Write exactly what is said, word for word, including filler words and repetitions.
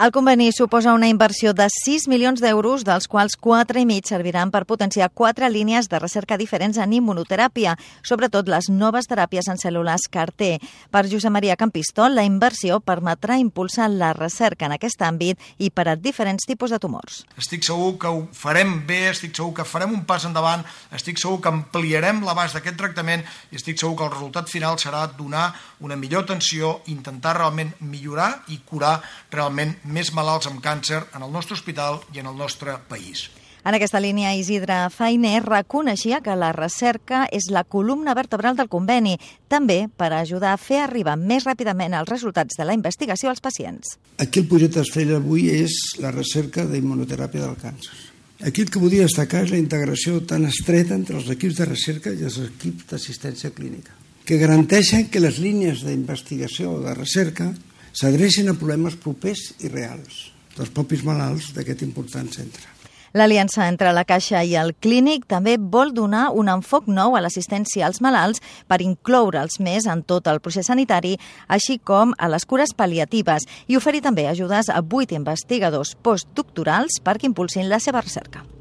El conveni suposa una inversió de sis milions d'euros, dels quals quatre i mig serviran per potenciar quatre línies de recerca diferents en immunoteràpia, sobretot les noves teràpies en cèl·lules C A R T. Per Josep Maria Campistol, la inversió permetrà impulsar la recerca en aquest àmbit i per a diferents tipus de tumors. Estic segur que ho farem bé, estic segur que farem un pas endavant, estic segur que ampliarem l'abast d'aquest tractament i estic segur que el resultat final serà donar una millor atenció, intentar realment millorar i curar realment més malalts amb càncer en el nostre hospital i en el nostre país. En aquesta línia, Isidre Fainé reconeixia que la recerca és la columna vertebral del conveni, també per ajudar a fer arribar més ràpidament els resultats de la investigació als pacients. Aquí el projecte Estrella avui és la recerca d'immunoteràpia del càncer. Aquí el que volia destacar és la integració tan estreta entre els equips de recerca i els equips d'assistència clínica, que garanteixen que les línies d'investigació o de recerca s'adrecin a problemes propers i reals dels propis malalts d'aquest important centre. L'aliança entre la Caixa i el Clínic també vol donar un enfoc nou a l'assistència als malalts per incloure'ls més en tot el procés sanitari, així com a les cures pal·liatives, i oferir també ajudes a vuit investigadors postdoctorals perquè impulsin la seva recerca.